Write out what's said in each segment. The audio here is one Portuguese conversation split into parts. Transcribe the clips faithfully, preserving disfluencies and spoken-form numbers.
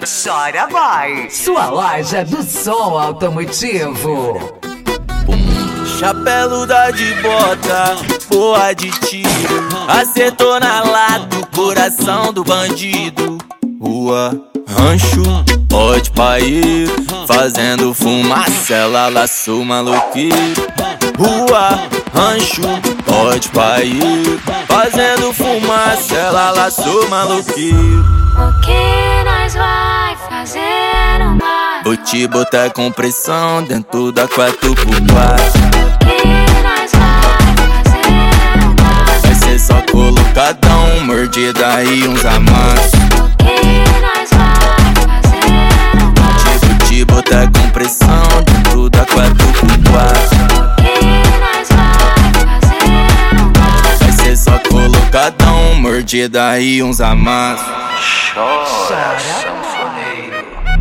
Chora vai, sua loja do som automotivo. Chapéu da de bota, porra de tiro, acertou na lata o coração do bandido. Rua, rancho, pode pair, fazendo fumaça, ela laçou maluqueiro. Rua, rancho, pode pair, fazendo fumaça, ela laçou maluqueiro. O que nós vai fazer no mar? Vou te botar com pressão dentro da quatro por quatro. O que nós vai fazer no mar? Vai ser só colocadão, mordida e uns amassos. O que nós vai fazer no mar? Vou te botar com pressão dentro da quatro por quatro. O que nós vai fazer no mar? Vai ser só colocadão, mordida e uns amassos. Chora, sanfoneiro.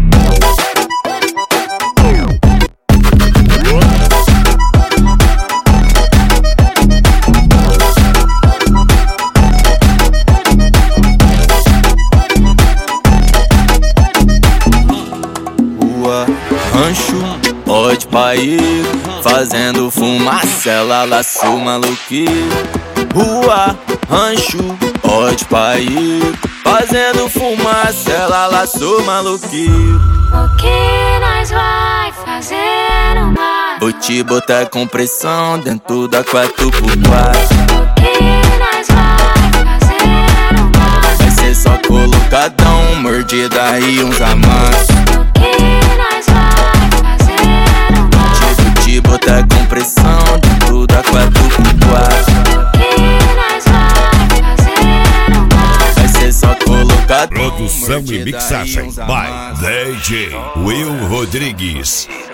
Rua, rancho, pode pair, fazendo fumaça, ela laçou maluqueiro. Rua, rancho, pode pair, fazendo fumaça, ela laçou maluqueiro. O que nós vai fazer no mar? Vou te botar com pressão dentro da quatro por quatro. O que nós vai fazer no mar? Vai ser só colocadão, mordida e uns amassos. O que nós vai fazer no mar? Vou te botar com pressão dentro da quatro por quatro. O que nós vai fazer no mar? Vai ser só colocadão. Produção e mixagem by D J Will Rodrigues.